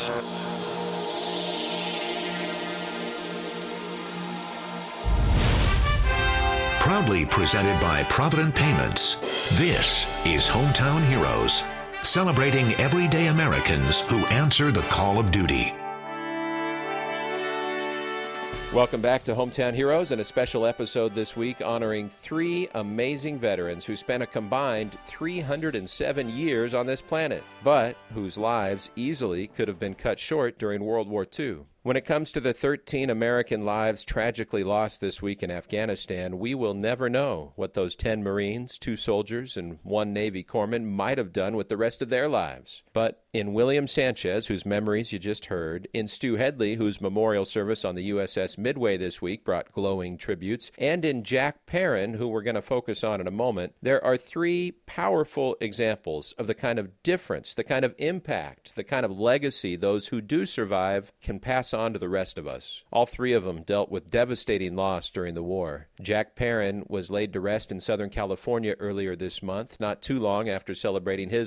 Proudly presented by Provident Payments, this is Hometown Heroes, celebrating everyday Americans who answer the call of duty. Welcome back to Hometown Heroes and a special episode this week honoring three amazing veterans who spent a combined 307 years on this planet, but whose lives easily could have been cut short during World War II. When it comes to the 13 American lives tragically lost this week in Afghanistan, we will never know what those 10 Marines, 2 soldiers, and 1 Navy corpsman might have done with the rest of their lives. But in William Sanchez, whose memories you just heard, in Stu Headley, whose memorial service on the USS Midway this week brought glowing tributes, and in Jack Perrin, who we're going to focus on in a moment, there are 3 powerful examples of the kind of difference, the kind of impact, the kind of legacy those who do survive can pass on to the rest of us. All 3 of them dealt with devastating loss during the war. Jack Perrin was laid to rest in Southern California earlier this month, not too long after celebrating his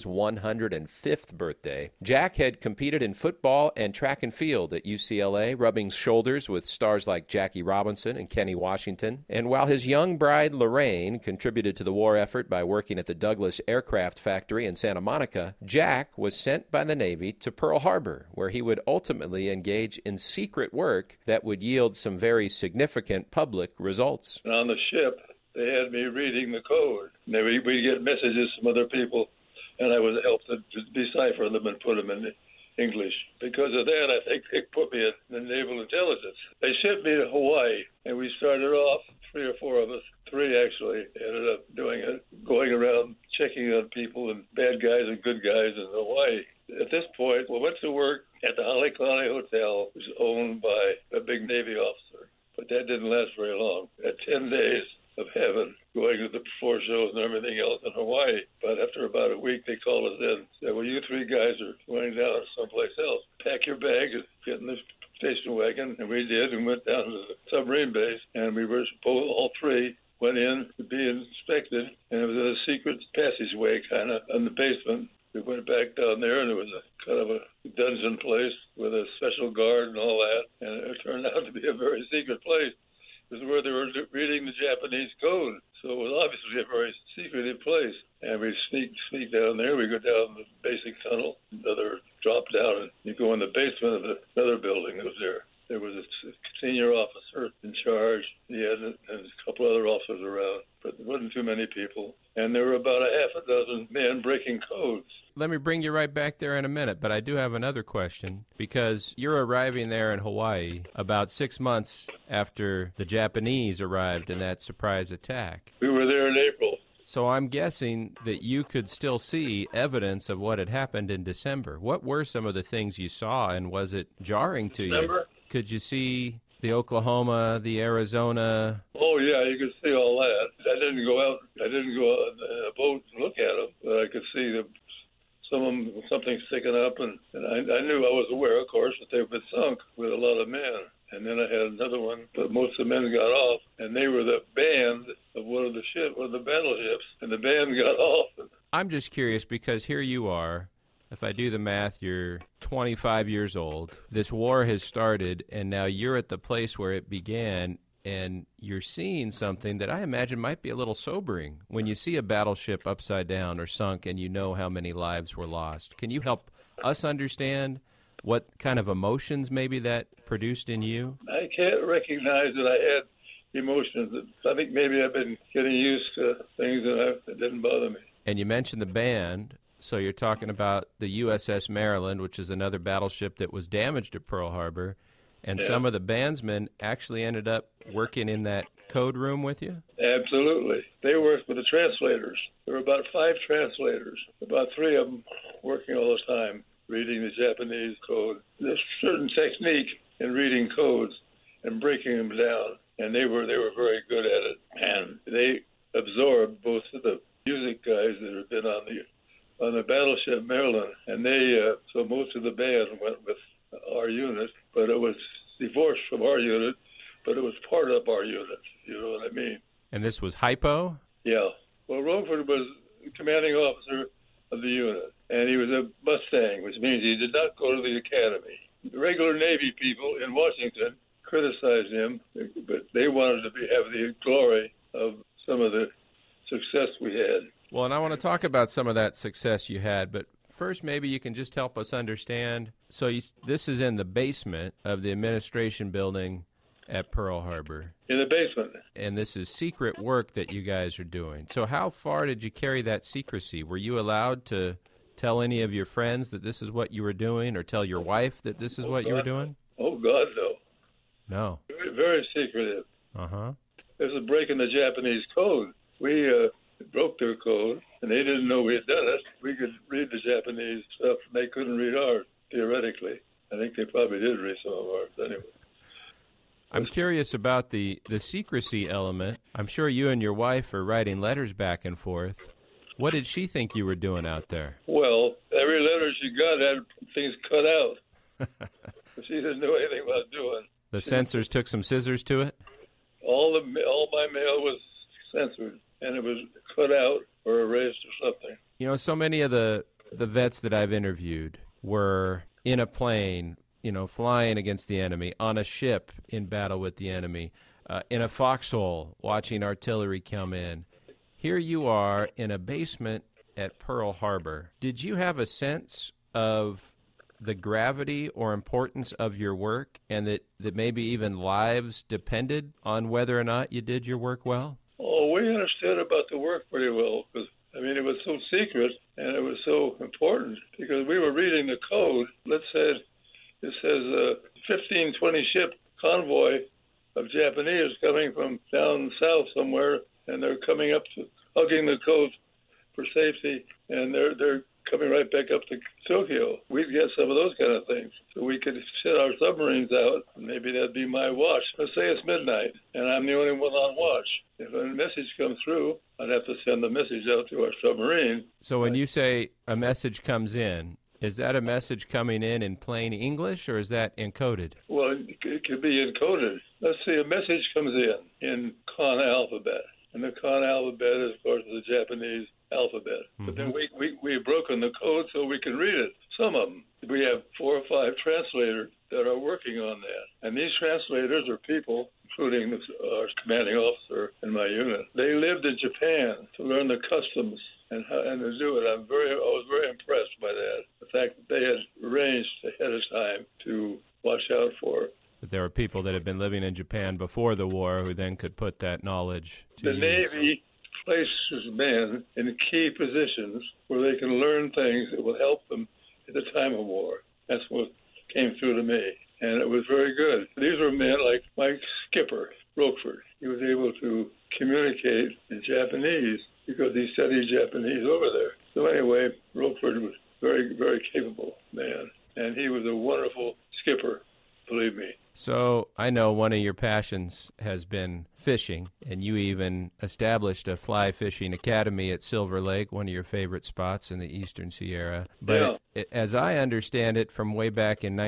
105th birthday. Jack had competed in football and track and field at UCLA, rubbing shoulders with stars like Jackie Robinson and Kenny Washington. And while his young bride, Lorraine, contributed to the war effort by working at the Douglas Aircraft Factory in Santa Monica, Jack was sent by the Navy to Pearl Harbor, where he would ultimately engage in secret work that would yield some very significant public results. On the ship, they had me reading the code. We'd get messages from other people, and I was helped to decipher them and put them in English. Because of that, I think they put me in the Naval Intelligence. They shipped me to Hawaii, and we started off, 3 or 4 of us, 3 actually, ended up doing it, going around checking on people and bad guys and good guys in Hawaii. At this point, we went to work at the Halekulani Hotel, which was owned by a big Navy officer. But that didn't last very long. At 10 days of heaven, going to the floor shows and everything else in Hawaii. But after about a week, they called us in and said, well, you 3 guys are going down someplace else. Pack your bag and get in the station wagon. And we did, and went down to the submarine base. And we were all 3 went in to be inspected. And it was in a secret passageway kind of in the basement. We went back down there, and there was a kind of a dungeon place with a special guard and all that. And it turned out to be a very secret place. It was where they were reading the Japanese code. So it was obviously a very secretive place. And we sneak down there. We go down the basic tunnel, another drop down, and you go in the basement of another building that was there. There was a senior officer in charge. He had and a couple other officers around, but there wasn't too many people. And there were about a half a dozen men breaking codes. Let me bring you right back there in a minute, but I do have another question, because you're arriving there in Hawaii about 6 months after the Japanese arrived in that surprise attack. We were there in April. So I'm guessing that you could still see evidence of what had happened in December. What were some of the things you saw, and was it jarring to you? Could you see the Oklahoma, the Arizona? Oh, yeah, you could see all that. I didn't go out in a boat and look at them, but I could see some of them, something sticking up, and I knew, I was aware, of course, that they've been sunk with a lot of men. And then I had another one, but most of the men got off, and they were the band of one of the battleships, and the band got off. I'm just curious, because here you are. If I do the math, you're 25 years old. This war has started, and now you're at the place where it began, and you're seeing something that I imagine might be a little sobering. When you see a battleship upside down or sunk and you know how many lives were lost, can you help us understand what kind of emotions maybe that produced in you? I can't recognize that I had emotions. I think maybe I've been getting used to things that didn't bother me. And you mentioned the band. So you're talking about the USS Maryland, which is another battleship that was damaged at Pearl Harbor, and some of the bandsmen actually ended up working in that code room with you? Absolutely. They worked with the translators. There were about 5 translators, about 3 of them working all the time, reading the Japanese code. There's a certain technique in reading codes and breaking them down, and they were very good at it. And they absorbed both of the music guys that had been on the battleship Maryland, and so most of the band went with our unit, but it was divorced from our unit, but it was part of our unit, you know what I mean? And this was hypo? Yeah. Well, Romford was the commanding officer, of the unit. And he was a Mustang, which means he did not go to the academy. The regular Navy people in Washington criticized him, but they wanted to have the glory of some of the success we had. Well, and I want to talk about some of that success you had, but first maybe you can just help us understand. So this is in the basement of the administration building at Pearl Harbor. In the basement. And this is secret work that you guys are doing. So how far did you carry that secrecy? Were you allowed to tell any of your friends that this is what you were doing, or tell your wife that this is what you were doing? Oh, God, no. No. Very, very secretive. Uh-huh. This was breaking the Japanese code. We broke their code, and they didn't know we had done it. We could read the Japanese stuff, and they couldn't read ours, theoretically. I think they probably did read some of ours anyway. I'm curious about the secrecy element. I'm sure you and your wife are writing letters back and forth. What did she think you were doing out there? Well, every letter she got had things cut out. She didn't know anything about doing. The censors took some scissors to it? All my mail was censored, and it was cut out or erased or something. You know, so many of the vets that I've interviewed were in a plane, flying against the enemy, on a ship in battle with the enemy, in a foxhole watching artillery come in. Here you are in a basement at Pearl Harbor. Did you have a sense of the gravity or importance of your work, and that maybe even lives depended on whether or not you did your work well? Oh, we understood about the work pretty well, because, it was so secret, and it was so important, because we were reading the code. It says 15-20 ship convoy of Japanese coming from down south somewhere, and they're coming up to hugging the coast for safety, and they're coming right back up to Tokyo. We'd get some of those kind of things. So we could set our submarines out, and maybe that'd be my watch. Let's say it's midnight, and I'm the only one on watch. If a message comes through, I'd have to send the message out to our submarine. So when you say a message comes in, is that a message coming in plain English, or is that encoded? Well, it could be encoded. Let's see, a message comes in Kan alphabet. And the Kan alphabet is, of course, the Japanese alphabet. Mm-hmm. But then we've broken the code so we can read it. Some of them. We have 4 or 5 translators that are working on that. And these translators are people, including our commanding officer in my unit. They lived in Japan to learn the customs and to do it. I was very impressed by that. The fact that they had arranged ahead of time to watch out for it. That there were people that had been living in Japan before the war who then could put that knowledge to use. The Navy places men in key positions where they can learn things that will help them at the time of war. That's what came through to me, and it was very good. These were men like my skipper, Roquefort. He was able to communicate in Japanese because he studied Japanese over there. So anyway, Roquefort was very, very capable man, and he was a wonderful skipper, believe me. So I know one of your passions has been fishing, and you even established a fly fishing academy at Silver Lake, one of your favorite spots in the Eastern Sierra. But as I understand it, from way back in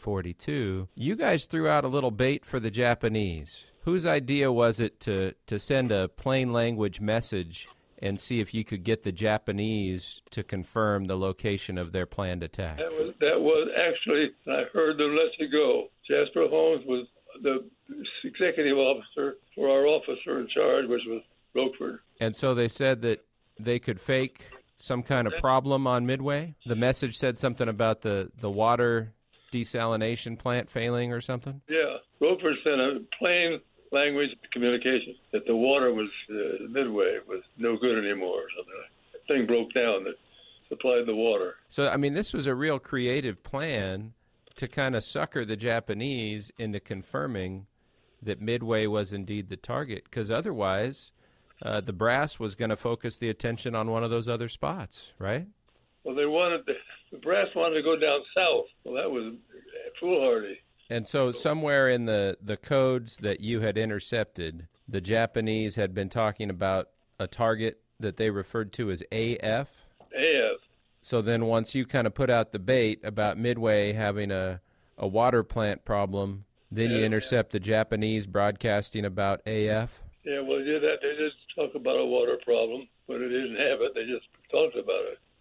1942, you guys threw out a little bait for the Japanese. Whose idea was it to send a plain language message and see if you could get the Japanese to confirm the location of their planned attack? That was actually, I heard them let you go. Jasper Holmes was the executive officer for our officer in charge, which was Roquefort. And so they said that they could fake some kind of problem on Midway? The message said something about the water desalination plant failing or something? Yeah. Roquefort sent a plain language communication that the water was, Midway was no good anymore or something. The thing broke down that supplied the water. So, this was a real creative plan to kind of sucker the Japanese into confirming that Midway was indeed the target, because otherwise the brass was going to focus the attention on one of those other spots, right? Well, the brass wanted to go down south. Well, that was foolhardy. And so somewhere in the codes that you had intercepted, the Japanese had been talking about a target that they referred to as AF? AF. So then once you kind of put out the bait about Midway having a water plant problem, then you intercept the Japanese broadcasting about AF? Yeah, well, they did talk about a water problem, but they didn't have it. They just talked about it.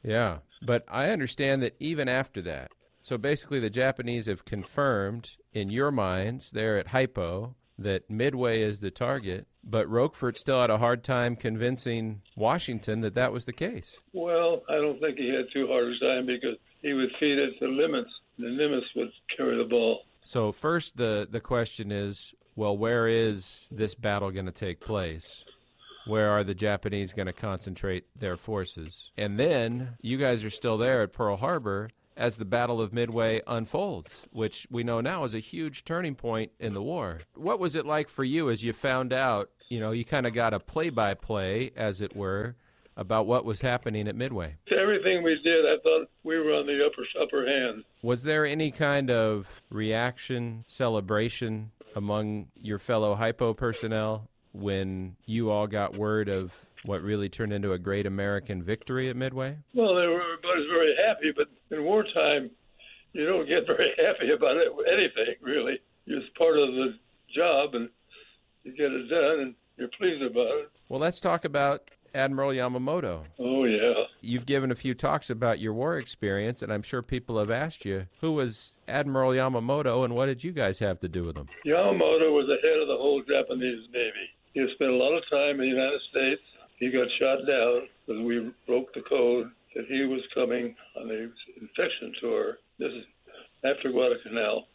Yeah, but I understand that even after that, so basically the Japanese have confirmed in your minds there at Hypo that Midway is the target, but Roquefort still had a hard time convincing Washington that that was the case. Well, I don't think he had too hard a time because he would feed it to Nimitz. The Nimitz would carry the ball. So first the question is, well, where is this battle going to take place? Where are the Japanese going to concentrate their forces? And then you guys are still there at Pearl Harbor as the Battle of Midway unfolds, which we know now is a huge turning point in the war. What was it like for you as you found out, you kind of got a play-by-play, as it were, about what was happening at Midway? Everything we did, I thought we were on the upper hand. Was there any kind of reaction, celebration among your fellow Hypo personnel when you all got word of what really turned into a great American victory at Midway? Well, everybody's very happy, but in wartime, you don't get very happy about anything, really. It's part of the job, and you get it done, and you're pleased about it. Well, let's talk about Admiral Yamamoto. Oh, yeah. You've given a few talks about your war experience, and I'm sure people have asked you, who was Admiral Yamamoto, and what did you guys have to do with him? Yamamoto was the head of the whole Japanese Navy. He had spent a lot of time in the United States. He got shot down because we broke the code that he was coming on the inspection tour. This is after Guadalcanal.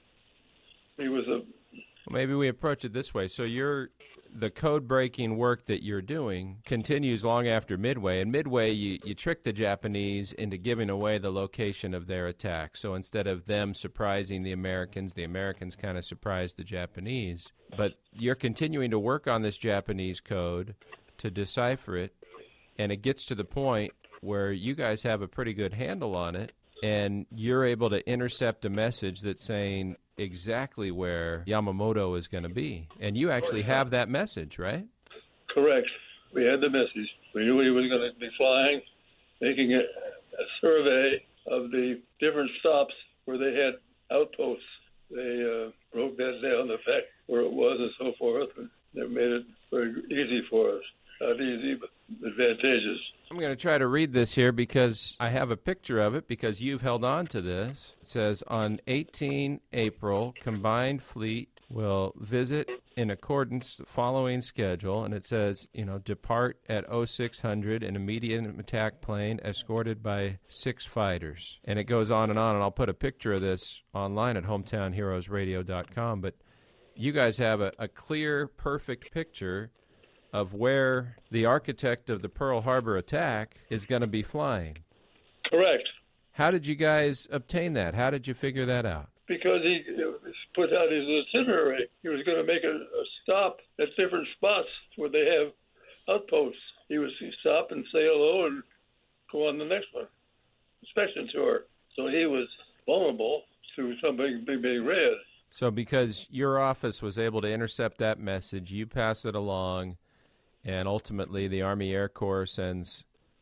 He was a... Maybe we approach it this way. So the code-breaking work that you're doing continues long after Midway. And Midway, you trick the Japanese into giving away the location of their attack. So instead of them surprising the Americans kind of surprised the Japanese. But you're continuing to work on this Japanese code to decipher it, and it gets to the point where you guys have a pretty good handle on it, and you're able to intercept a message that's saying exactly where Yamamoto is going to be. And you actually have that message, right? Correct. We had the message. We knew he was going to be flying, making a survey of the different stops where they had outposts. They broke that down, the fact where it was and so forth, and they made it very easy for us. Not easy, but advantageous. I'm going to try to read this here because I have a picture of it because you've held on to this. It says, on 18 April, Combined Fleet will visit in accordance with the following schedule, and it says, depart at 0600 in a medium attack plane escorted by 6 fighters. And it goes on, and I'll put a picture of this online at hometownheroesradio.com, but you guys have a clear, perfect picture of where the architect of the Pearl Harbor attack is going to be flying. Correct. How did you guys obtain that? How did you figure that out? Because he put out his itinerary. He was going to make a stop at different spots where they have outposts. He would stop and say hello and go on the next one, inspection tour. So he was vulnerable to something being read. So because your office was able to intercept that message, you pass it along, and ultimately the Army Air Corps sends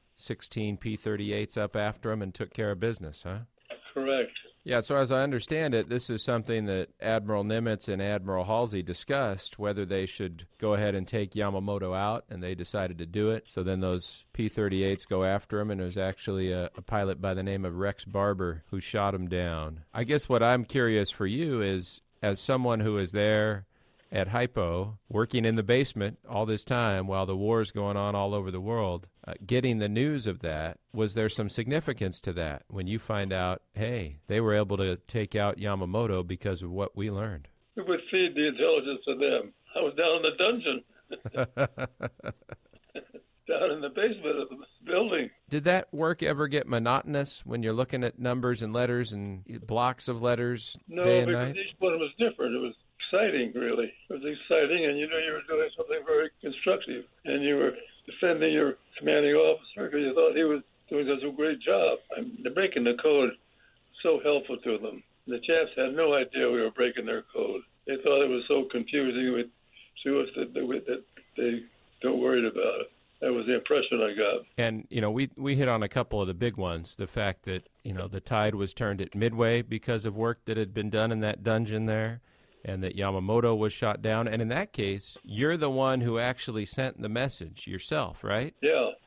16 P-38s up after him and took care of business, huh? Correct. Yeah, so as I understand it, this is something that Admiral Nimitz and Admiral Halsey discussed, whether they should go ahead and take Yamamoto out, and they decided to do it. So then those P-38s go after him, and there's actually a pilot by the name of Rex Barber who shot him down. I guess what I'm curious for you is, as someone who is there at Hypo, working in the basement all this time while the war is going on all over the world, getting the news of that, was there some significance to that when you find out, hey, they were able to take out Yamamoto because of what we learned? We would feed the intelligence to them. I was down in the dungeon, down in the basement of the building. Did that work ever get monotonous when you're looking at numbers and letters and blocks of letters day and night? No, because each one was different. It was exciting, really. It was exciting, and you knew you were doing something very constructive, and you were defending your commanding officer because you thought he was doing such a great job. The breaking the code so helpful to them. The Japs had no idea we were breaking their code. They thought it was so confusing to us that they don't worried about it. That was the impression I got. And, we hit on a couple of the big ones. The fact that, the tide was turned at Midway because of work that had been done in that dungeon there, and that Yamamoto was shot down. And in that case, you're the one who actually sent the message yourself, right? Yeah.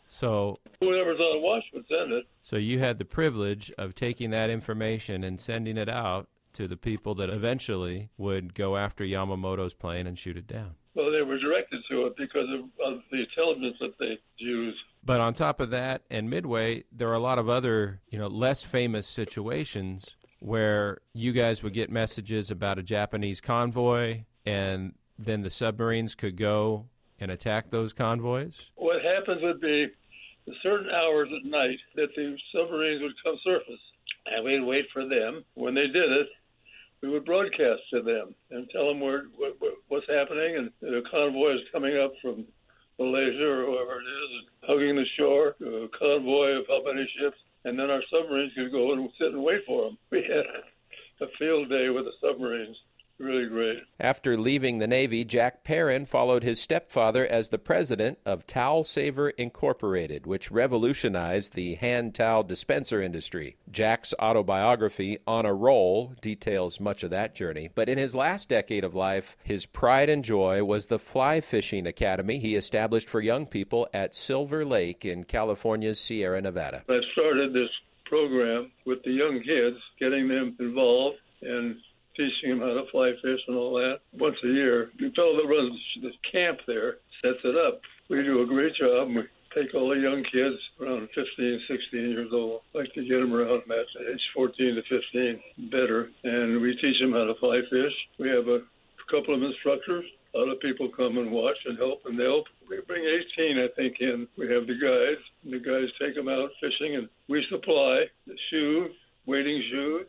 So whoever's on watch would send it. So you had the privilege of taking that information and sending it out to the people that eventually would go after Yamamoto's plane and shoot it down. Well, they were directed to it because of the intelligence that they used. But on top of that, and Midway, there are a lot of other, less famous situations where you guys would get messages about a Japanese convoy, and then the submarines could go and attack those convoys? What happens would be certain hours at night that the submarines would come surface, and we'd wait for them. When they did it, we would broadcast to them and tell them what's happening, and the convoy is coming up from Malaysia or whoever it is, and hugging the shore, a convoy of how many ships, and then our submarines could go and sit and wait for them. We had a field day with the submarines. Really great. After leaving the Navy, Jack Perrin followed his stepfather as the president of Towel Saver Incorporated, which revolutionized the hand towel dispenser industry. Jack's autobiography, On a Roll, details much of that journey. But in his last decade of life, his pride and joy was the fly fishing academy he established for young people at Silver Lake in California's Sierra Nevada. I started this program with the young kids, getting them involved and teaching them how to fly fish and all that once a year. The fellow that runs the camp there sets it up. We do a great job. We take all the young kids around 15, 16 years old, like to get them around at age 14 to 15 better, and we teach them how to fly fish. We have a couple of instructors. A lot of people come and watch and help, and we bring 18, I think, in. We have the guides, and the guys take them out fishing, and we supply the shoes, wading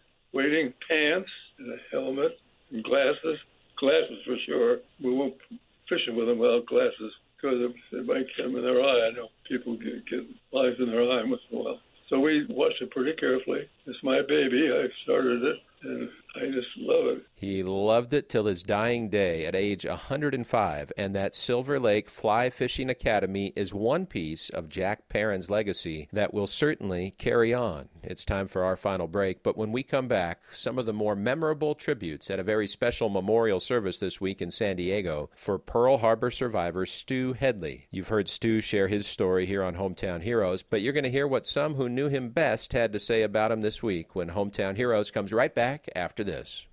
pants, and a helmet, and glasses for sure. We won't fish with them without glasses because it might come in their eye. I know people get flies in their eye once in a while. So we watch it pretty carefully. It's my baby. I started it, and I just love it. He loved it till his dying day at age 105, and that Silver Lake Fly Fishing Academy is one piece of Jack Perrin's legacy that will certainly carry on. It's time for our final break, but when we come back, some of the more memorable tributes at a very special memorial service this week in San Diego for Pearl Harbor survivor Stu Headley. You've heard Stu share his story here on Hometown Heroes, but you're going to hear what some who knew him best had to say about him this week when Hometown Heroes comes right back after this.